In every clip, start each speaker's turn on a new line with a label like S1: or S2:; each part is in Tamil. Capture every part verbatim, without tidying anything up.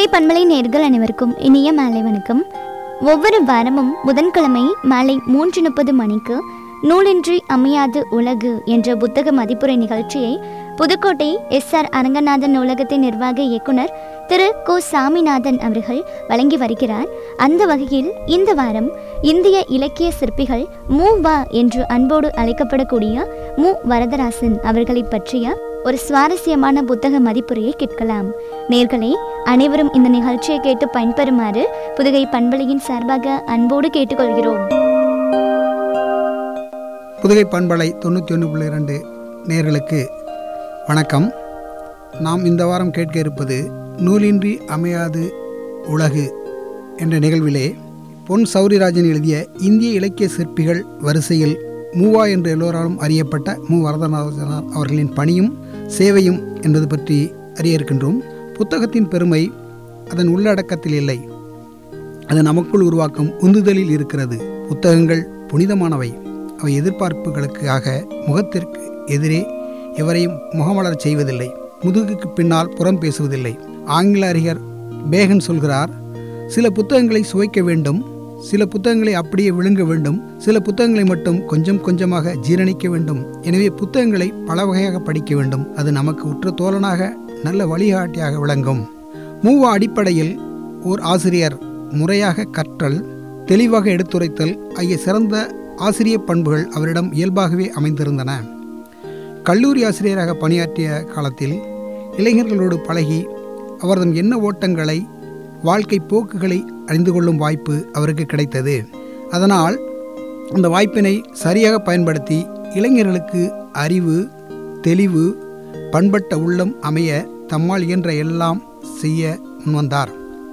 S1: புதுகை பண்பலை நேயர்கள் அனைவருக்கும் இனிய மாலை வணக்கம். ஒவ்வொரு வாரமும் புதன்கிழமை மாலை மூன்று முப்பது மணிக்கு நூலின்றி அமையாது உலகு என்ற புத்தக மதிப்புரை நிகழ்ச்சியை புதுக்கோட்டை எஸ் ஆர் அரங்கநாதன் நூலகத்தின் நிர்வாக இயக்குனர் திரு கோ சாமிநாதன் அவர்கள் வழங்கி வருகிறார். அந்த வகையில் இந்த வாரம் இந்திய இலக்கிய சிற்பிகள் மு வ என்று அன்போடு அழைக்கப்படக்கூடிய மு வரதராசன் அவர்களை பற்றிய ஒரு சுவாரஸ்யமான புத்தக மதிப்புரையை கேட்கலாம். நேர்களே, அனைவரும் இந்த நிகழ்ச்சியை கேட்டு பயன்பெறுமாறு புதுகை பண்பலையின் சார்பாக அன்போடு கேட்டுக்கொள்கிறோம்.
S2: புதுகை பண்பலை தொண்ணூற்றி ஒன்று புள்ளி இரண்டு நேர்களுக்கு வணக்கம். நாம் இந்த வாரம் கேட்க இருப்பது நூலின்றி அமையாது உலகு என்ற நிகழ்விலே பொன் சௌரிராஜன் எழுதிய இந்திய இலக்கிய சிற்பிகள் வரிசையில் மூவா என்று எல்லோராலும் அறியப்பட்ட மு வரதராஜனார் அவர்களின் பணியும் சேவையும் என்பது பற்றி அறிய இருக்கின்றோம். புத்தகத்தின் பெருமை அதன் உள்ளடக்கத்தில் இல்லை, அது நமக்குள் உருவாக்கும் உந்துதலில் இருக்கிறது. புத்தகங்கள் புனிதமானவை. அவை எதிர்பார்ப்புகளுக்காக முகத்திற்கு எதிரே எவரையும் முகமலர் செய்வதில்லை, முதுகுக்கு பின்னால் புறம் பேசுவதில்லை. ஆங்கில அறிஞர் பேகன் சொல்கிறார், சில புத்தகங்களை சுவைக்க வேண்டும், சில புத்தகங்களை அப்படியே விழுங்க வேண்டும், சில புத்தகங்களை மட்டும் கொஞ்சம் கொஞ்சமாக ஜீரணிக்க வேண்டும். எனவே புத்தகங்களை பல வகையாக படிக்க வேண்டும். அது நமக்கு உற்ற தோழனாக நல்ல வழிகாட்டியாக விளங்கும். மூவா அடிப்படையில் ஓர் ஆசிரியர் முறையாக கற்றல், தெளிவாக எடுத்துரைத்தல் ஆகிய சிறந்த ஆசிரிய பண்புகள் அவரிடம் இயல்பாகவே அமைந்திருந்தன. கல்லூரி ஆசிரியராக பணியாற்றிய காலத்தில் இளைஞர்களோடு பழகி அவர்தம் எண்ண ஓட்டங்களை, வாழ்க்கை போக்குகளை அறிந்து கொள்ளும் வாய்ப்பு அவருக்கு கிடைத்தது. அதனால் அந்த வாய்ப்பினை சரியாக பயன்படுத்தி இளைஞர்களுக்கு அறிவு, தெளிவு, பண்பட்ட உள்ளம் அமைய தம்மால் இயன்ற எல்லாம் செய்ய முன்வந்தார்.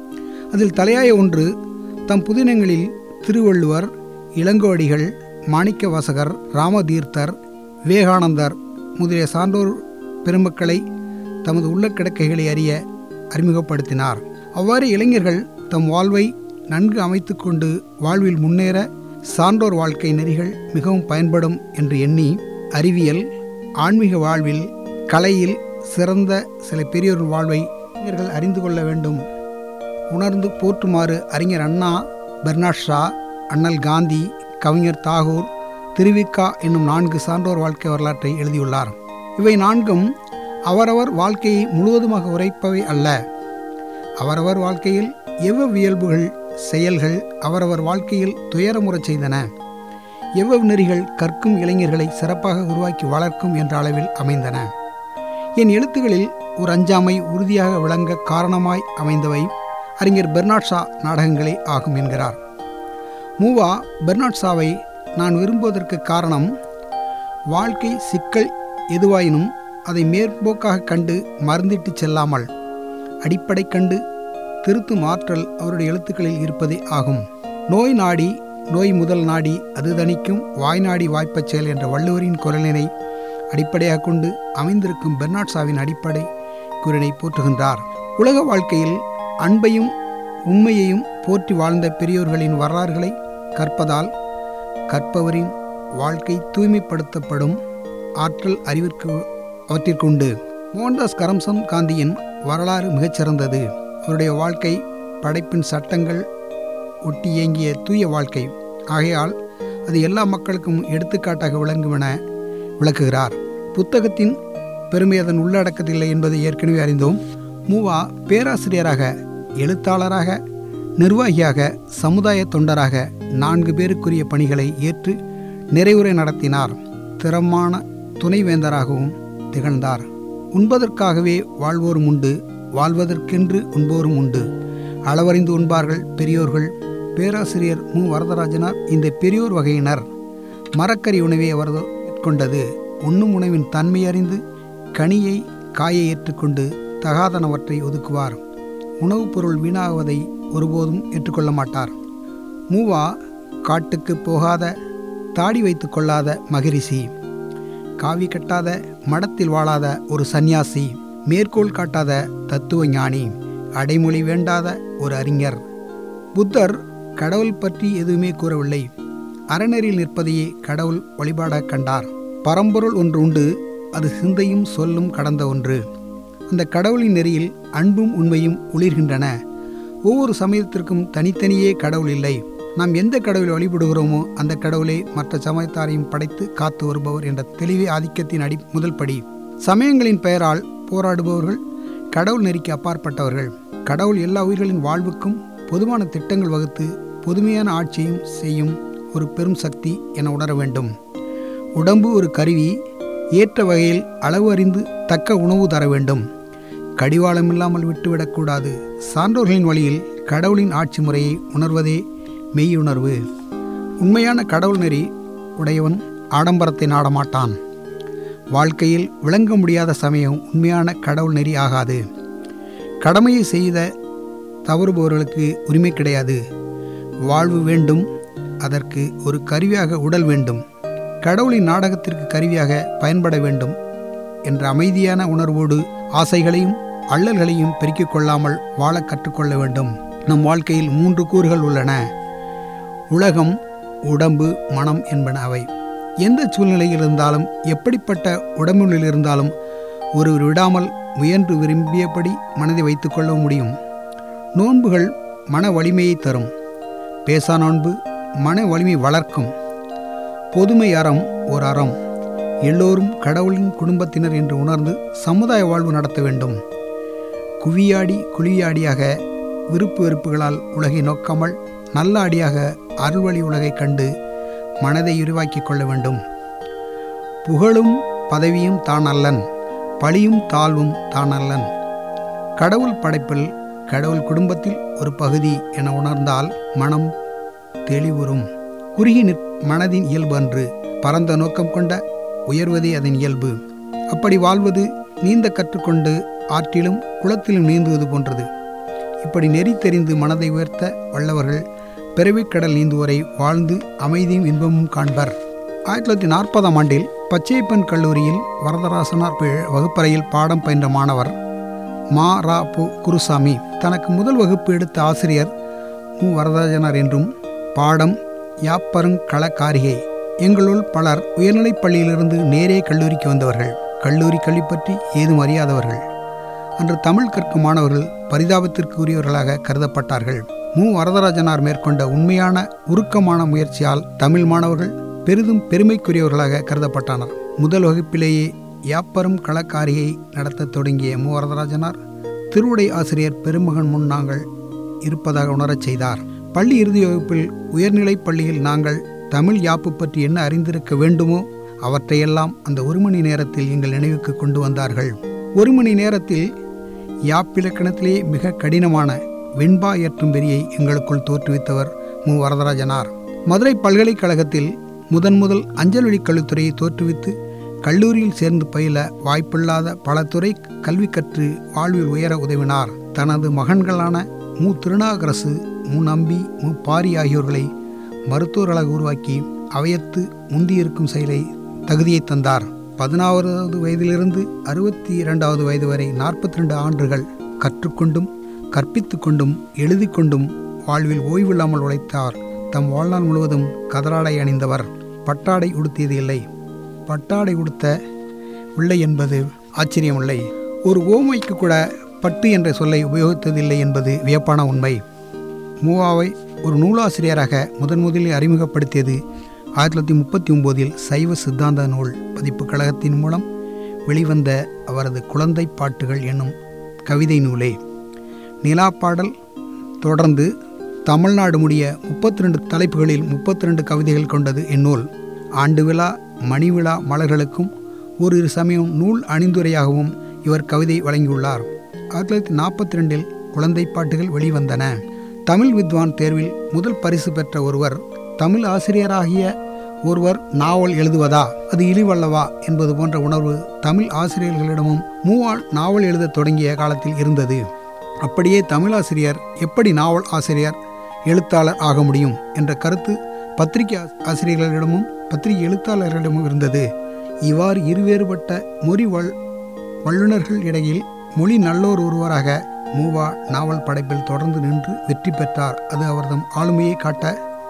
S2: அதில் தலையாய ஒன்று, தம் புதினங்களில் திருவள்ளுவர், இளங்கோடிகள், மாணிக்க வாசகர், ராமதீர்த்தர், விவேகானந்தர் முதலிய சான்றோர் பெருமக்களை தமது உள்ள கிடக்கைகளை அறிய அறிமுகப்படுத்தினார். அவ்வாறு இளைஞர்கள் தம் வாழ்வை நன்கு அமைத்து கொண்டு வாழ்வில் முன்னேற சான்றோர் வாழ்க்கை நெறிகள் மிகவும் பயன்படும் என்று எண்ணி அறிவியல், ஆன்மீக வாழ்வில், கலையில் சிறந்த சில பெரியோர் வாழ்வை இளைஞர்கள் அறிந்து கொள்ள வேண்டும், உணர்ந்து போற்றுமாறு அறிஞர் அண்ணா, பெர்னாட் ஷா, அண்ணல் காந்தி, கவிஞர் தாகூர், திருவிக்கா என்னும் நான்கு சான்றோர் வாழ்க்கை வரலாற்றை எழுதியுள்ளார். இவை நான்கும் அவரவர் வாழ்க்கையை முழுவதுமாக உரைப்பவை அல்ல. அவரவர் வாழ்க்கையில் எவ்வளவு இயல்புகள், செயல்கள் அவரவர் வாழ்க்கையில் துயரமுறச் செய்தன, எவ்வளவு நெறிகள் கற்கும் இளைஞர்களை சிறப்பாக உருவாக்கி வளர்க்கும் என்ற அளவில் அமைந்தன. என் எழுத்துக்களில் ஒரு அஞ்சாமை உறுதியாக விளங்க காரணமாய் அமைந்தவை அறிஞர் பெர்னாட் ஷா நாடகங்களே ஆகும் என்கிறார். மூவா பெர்னாட் ஷாவை நான் விரும்புவதற்கு காரணம், வாழ்க்கை சிக்கல் எதுவாயினும் அதை மேற்போக்காக கண்டு மறந்திட்டு செல்லாமல் அடிப்படை கண்டு திருத்தும் ஆற்றல் அவருடைய எழுத்துக்களில் இருப்பதே ஆகும். நோய் நாடி நோய் முதல் நாடி அது தணிக்கும் வாய்நாடி வாய்ப்பச் செயல் என்ற வள்ளுவரின் குரலினை அடிப்படையாக கொண்டு அமைந்திருக்கும் பெர்னாட் ஷாவின் அடிப்படை குரலை போற்றுகின்றார். உலக வாழ்க்கையில் அன்பையும் உண்மையையும் போற்றி வாழ்ந்த பெரியோர்களின் வரலாறுகளை கற்பதால் கற்பவரின் வாழ்க்கை தூய்மைப்படுத்தப்படும் ஆற்றல் அறிவிற்கு அவற்றிற்குண்டு. மோகன்தாஸ் கரம்சந்த் காந்தியின் வரலாறு மிகச்சிறந்தது. அவருடைய வாழ்க்கை படைப்பின் சட்டங்கள் ஒட்டி இயங்கிய தூய வாழ்க்கை ஆகையால் அது எல்லா மக்களுக்கும் எடுத்துக்காட்டாக விளங்கும் என விளக்குகிறார். புத்தகத்தின் பெருமை அதன் உள்ளடக்கத்தில்லை என்பதை ஏற்கனவே அறிந்தோம். மூவா பேராசிரியராக, எழுத்தாளராக, நிர்வாகியாக, சமுதாய தொண்டராக நான்கு பேருக்குரிய பணிகளை ஏற்று நிறைவுரை நடத்தினார். திறமான துணைவேந்தராகவும் திகழ்ந்தார். உண்பதற்காகவே வாழ்வோரும் உண்டு, வாழ்வதற்கென்று உண்போரும் உண்டு. அளவறிந்து உண்பார்கள் பெரியோர்கள். பேராசிரியர் மு வரதராஜனார் இந்த பெரியோர் வகையினர். மரக்கறி உணவை அவர் மேற்கொண்டது. உண்ணும் உணவின் தன்மை அறிந்து கனியை, காயை ஏற்றுக்கொண்டு தகாதனவற்றை ஒதுக்குவார். உணவுப் பொருள் வீணாகுவதை ஒருபோதும் ஏற்றுக்கொள்ள மாட்டார். மூவா காட்டுக்கு போகாத, தாடி வைத்து கொள்ளாத மகரிஷி, காவி கட்டாத, மடத்தில் வாழாத ஒரு சந்நியாசி, மேற்கோள் காட்டாத தத்துவ ஞானி, அடைமொழி வேண்டாத ஒரு அறிஞர். புத்தர் கடவுள் பற்றி எதுவுமே கூறவில்லை, அறநெறியில் நிற்பதையே கடவுள் வழிபாடாக கண்டார். பரம்பொருள் ஒன்று உண்டு, அது சிந்தையும் சொல்லும் கடந்த ஒன்று. அந்த கடவுளின் நெறியில் அன்பும் உண்மையும் ஒளிர்கின்றன. ஒவ்வொரு சமயத்திற்கும் தனித்தனியே கடவுள் இல்லை. நாம் எந்த கடவுளை வழிபடுகிறோமோ அந்த கடவுளை மற்ற சமயத்தாரையும் படைத்து காத்து வருபவர் என்ற தெளிவே ஆதிக்கத்தின் அடி முதல் படி. சமயங்களின் பெயரால் போராடுபவர்கள் கடவுள் நெறிக்கு அப்பாற்பட்டவர்கள். கடவுள் எல்லா உயிர்களின் வாழ்வுக்கும் பொதுவான திட்டங்கள் வகுத்து பொதுமையான ஆட்சியும் செய்யும் ஒரு பெரும் சக்தி என உணர வேண்டும். உடம்பு ஒரு கருவி, ஏற்ற வகையில் அளவு அறிந்து தக்க உணவு தர வேண்டும். கடிவாளம் இல்லாமல் விட்டுவிடக்கூடாது. சான்றோர்களின் வழியில் கடவுளின் ஆட்சி முறையை உணர்வதே மெய்யுணர்வு. உண்மையான கடவுள் நெறி உடையவன் ஆடம்பரத்தை நாடமாட்டான். வாழ்க்கையில் விளங்க முடியாத சமயம் உண்மையான கடவுள் நெறி ஆகாது. கடமையை செய்த தவறுபவர்களுக்கு உரிமை கிடையாது. வாழ்வு வேண்டும், அதற்கு ஒரு கருவியாக உடல் வேண்டும். கடவுளின் நாடகத்திற்கு கருவியாக பயன்பட வேண்டும் என்ற அமைதியான உணர்வோடு ஆசைகளையும் அல்லல்களையும் பெருக்கிக் கொள்ளாமல் வாழ கற்றுக்கொள்ள வேண்டும். நம் வாழ்க்கையில் மூன்று கூறுகள் உள்ளன: உலகம், உடம்பு, மனம் என்பன. அவை எந்த சூழ்நிலையில் இருந்தாலும் எப்படிப்பட்ட உடம்புகளில் இருந்தாலும் ஒருவர் விடாமல் முயன்று விரும்பியபடி மனதை வைத்து கொள்ள முடியும். நோன்புகள் மன வலிமையை தரும். பேசா நோன்பு மன வலிமை வளர்க்கும். பொதுமை அறம் ஒரு அறம். எல்லோரும் கடவுளின் குடும்பத்தினர் என்று உணர்ந்து சமுதாய வாழ்வு நடத்த வேண்டும். குவியாடி குழியாடியாக விருப்பு வெறுப்புகளால் உலகை நோக்காமல் நல்ல அடியாக அருள்வழி உலகை கண்டு மனதை விரிவாக்கிக் கொள்ள வேண்டும். புகழும் பதவியும் தான் அல்லன், பழியும் தாழ்வும் தான் அல்லன். கடவுள் படைப்பில் கடவுள் குடும்பத்தில் ஒரு பகுதி என உணர்ந்தால் மனம் தெளிவுறும். குறுகி நிற் மனதின் இயல்பு அன்று, பரந்த நோக்கம் கொண்ட உயர்வதே அதன் இயல்பு. அப்படி வாழ்வது நீந்த கற்றுக்கொண்டு ஆற்றிலும் குளத்திலும் நீந்துவது போன்றது. இப்படி நெறி தெரிந்து மனதை உயர்த்த வல்லவர்கள் பிறவிக்கடல் நீந்துவரை வாழ்ந்து அமைதியும் இன்பமும் காண்பர். ஆயிரத்தி தொள்ளாயிரத்தி நாற்பதாம் ஆண்டில் பச்சையப்பன் கல்லூரியில் வரதராசனார் வகுப்பறையில் பாடம் பயின்ற மாணவர் மா ரா பு குருசாமி தனக்கு முதல் வகுப்பு எடுத்த ஆசிரியர் மு வரதராஜனார் என்றும், பாடம் யாப்பருங்களக்காரிகை. எங்களுள் பலர் உயர்நிலைப் பள்ளியிலிருந்து நேரே கல்லூரிக்கு வந்தவர்கள். கல்லூரி கல்வி பற்றி ஏதும் அறியாதவர்கள். அன்று தமிழ் கற்கும் மாணவர்கள் பரிதாபத்திற்கு உரியவர்களாக கருதப்பட்டார்கள். மு வரதராஜனார் மேற்கொண்ட உண்மையான உருக்கமான முயற்சியால் தமிழ் மாணவர்கள் பெரிதும் பெருமைக்குரியவர்களாக கருதப்பட்டனர். முதல் வகுப்பிலேயே யாப்பரும் களக்காரியை நடத்த தொடங்கிய மு வரதராஜனார் திருவுடை ஆசிரியர் பெருமகன் முன் நாங்கள் இருப்பதாக உணரச் செய்தார். பள்ளி இறுதி வகுப்பில் உயர்நிலைப் பள்ளியில் நாங்கள் தமிழ் யாப்பு பற்றி என்ன அறிந்திருக்க வேண்டுமோ அவற்றையெல்லாம் அந்த ஒரு மணி நேரத்தில் எங்கள் நினைவுக்கு கொண்டு வந்தார்கள். ஒரு மணி நேரத்தில் யாப்பிலக்கணத்திலேயே மிக கடினமான வெண்பா ஏற்றும் வெறியை எங்களுக்குள் தோற்றுவித்தவர் மு வரதராஜனார். மதுரை பல்கலைக்கழகத்தில் முதன் முதல் அஞ்சல் வழி கல்வித்துறையை தோற்றுவித்து கல்லூரியில் சேர்ந்து பயில வாய்ப்பில்லாத பல துறை கல்வி கற்று வாழ்வில் உயர உதவினார். தனது மகன்களான மு திருநாகரசு, மு நம்பி, மு பாரி ஆகியோர்களை மருத்துவர்களாக உருவாக்கி அவையத்து முந்தியிருக்கும் செயலை தகுதியை தந்தார். பதினாறாவது வயதிலிருந்து அறுபத்தி இரண்டாவது வயது வரை நாற்பத்தி ரெண்டு ஆண்டுகள் கற்றுக்கொண்டும் கற்பித்து கொண்டும் எழுதி கொண்டும் வாழ்வில் ஓய்வில்லாமல் உழைத்தார். தம் வாழ்நாள் முழுவதும் கதராடை அணிந்தவர். பட்டாடை உடுத்தியது இல்லை. பட்டாடை உடுத்த இல்லை என்பது ஆச்சரியமில்லை. ஒரு ஓமைக்கு கூட பட்டு என்ற சொல்லை உபயோகித்ததில்லை என்பது வியப்பான உண்மை. மூவாவை ஒரு நூலாசிரியராக முதன் முதலில் அறிமுகப்படுத்தியது ஆயிரத்தி தொள்ளாயிரத்தி முப்பத்தி ஒம்போதில் சைவ சித்தாந்த நூல் பதிப்பு கழகத்தின் மூலம் வெளிவந்த அவரது குழந்தை பாட்டுகள் என்னும் கவிதை நூலே. நிலாப்பாடல் தொடர்ந்து தமிழ்நாடு முடிய முப்பத்தி ரெண்டு தலைப்புகளில் முப்பத்தி ரெண்டு கவிதைகள் கொண்டது இந்நூல். ஆண்டு விழா, மணி விழா மலர்களுக்கும் ஒரு இரு சமயம் நூல் அணிந்துரையாகவும் இவர் கவிதை வழங்கியுள்ளார். ஆயிரத்தி தொள்ளாயிரத்தி நாற்பத்தி ரெண்டில் குழந்தை பாட்டுகள் வெளிவந்தன. தமிழ் வித்வான் தேர்வில் முதல் பரிசு பெற்ற ஒருவர், தமிழ் ஆசிரியராகிய ஒருவர் நாவல் எழுதுவதா, அது இழிவல்லவா என்பது போன்ற உணர்வு தமிழ் ஆசிரியர்களிடமும் மூவால் நாவல் எழுத தொடங்கிய காலத்தில் இருந்தது. அப்படியே தமிழாசிரியர் எப்படி நாவல் ஆசிரியர் எழுத்தாளர் ஆக முடியும் என்ற கருத்து பத்திரிகை ஆசிரியர்களிடமும் பத்திரிகை எழுத்தாளர்களிடமும் இருந்தது. இவ்வாறு இருவேறுபட்ட மொழி வல் வல்லுநர்கள் இடையில் மொழி நல்லோர் ஒருவராக மூவா நாவல் படைப்பில் தொடர்ந்து நின்று வெற்றி பெற்றார். அது அவர்தம் ஆளுமையை காட்ட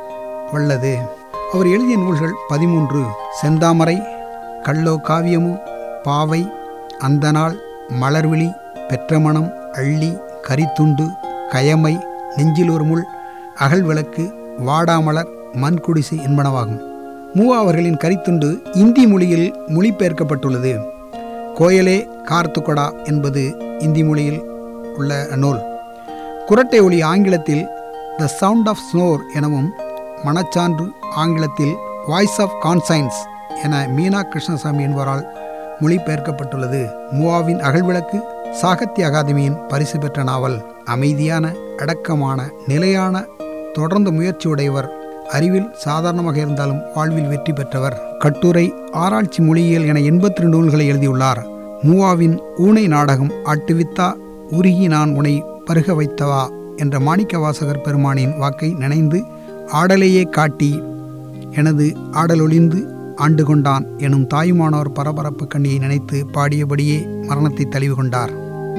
S2: வல்லது. அவர் எழுதிய நூல்கள் பதிமூன்று. செந்தாமரை, கள்ளோ காவியமு, பாவை, அந்த நாள், மலர்விழி, பெற்றமணம், அள்ளி, கரித்துண்டு, கயமை, நெஞ்சில் ஒரு முள், அகல் விளக்கு, வாடாமலர், மண்குடிசை என்பனவாகும். மூவா அவர்களின் கரித்துண்டு இந்தி மொழியில் மொழிபெயர்க்கப்பட்டுள்ளது. கோயலே கார்த்துகொடா என்பது இந்தி மொழியில் உள்ள நூல். குரட்டை ஒலி ஆங்கிலத்தில் த சவுண்ட் ஆஃப் ஸ்னோர் எனவும், மனச்சான்று ஆங்கிலத்தில் வாய்ஸ் ஆஃப் கான்சைன்ஸ் என மீனா கிருஷ்ணசாமி என்பவரால் மொழிபெயர்க்கப்பட்டுள்ளது. மூவாவின் அகழ்விளக்கு சாகித்ய அகாதமியின் பரிசு பெற்ற நாவல். அமைதியான, அடக்கமான, நிலையான, தொடர்ந்த முயற்சியுடையவர். அறிவில் சாதாரணமாக இருந்தாலும் வாழ்வில் வெற்றி பெற்றவர். கட்டுரை, ஆராய்ச்சி, மொழியியல் என எண்பத்தி ரெண்டு நூல்களை எழுதியுள்ளார். மூவாவின் ஊனை நாடகம் ஆட்டுவித்தா உருகி நான் உனை பருக வைத்தவா என்ற மாணிக்கவாசகர் பெருமானின் வாக்கை நினைந்து, ஆடலையே காட்டி எனது ஆடலொளிந்து ஆண்டு கொண்டான் எனும் தாயுமானோர் பரபரப்பு கண்ணியை நினைத்து பாடியபடியே மரணத்தை தழுவி கொண்டார்.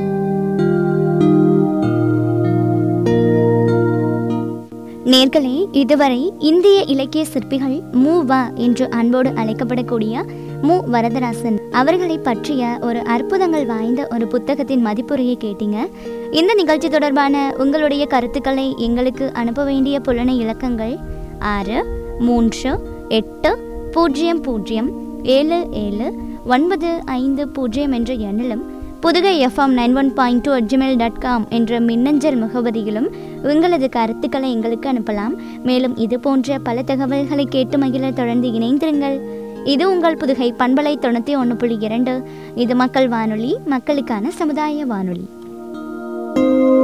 S1: நேர்களே, இதுவரை இந்திய இலக்கிய சிற்பிகள் மூவா என்று அன்போடு அழைக்கப்படக்கூடிய மு வரதராசன் அவர்களை பற்றிய ஒரு அற்புதங்கள் வாய்ந்த ஒரு புத்தகத்தின் மதிப்புரையை கேட்டீங்க. இந்த நிகழ்ச்சி தொடர்பான உங்களுடைய கருத்துக்களை எங்களுக்கு அனுப்ப வேண்டிய புலனை இலக்கங்கள் ஆறு மூன்று எட்டு பூஜ்ஜியம் பூஜ்ஜியம் ஏழு ஏழு ஒன்பது ஐந்து பூஜ்ஜியம் என்ற எண்ணிலும், புதுகை FM nine one point two at Gmail dot com என்ற மின்னஞ்சல் முகவரியிலும் உங்களது கருத்துக்களை எங்களுக்கு அனுப்பலாம். மேலும் இது போன்ற பல தகவல்களை கேட்டு மகிழ தொடர்ந்து இணைந்திருங்கள். இது உங்கள் புதுகை பண்பலை தொண்ணூற்றி ஒன்று புள்ளி இரண்டு. இது மக்கள் வானொலி, மக்களுக்கான சமுதாய வானொலி.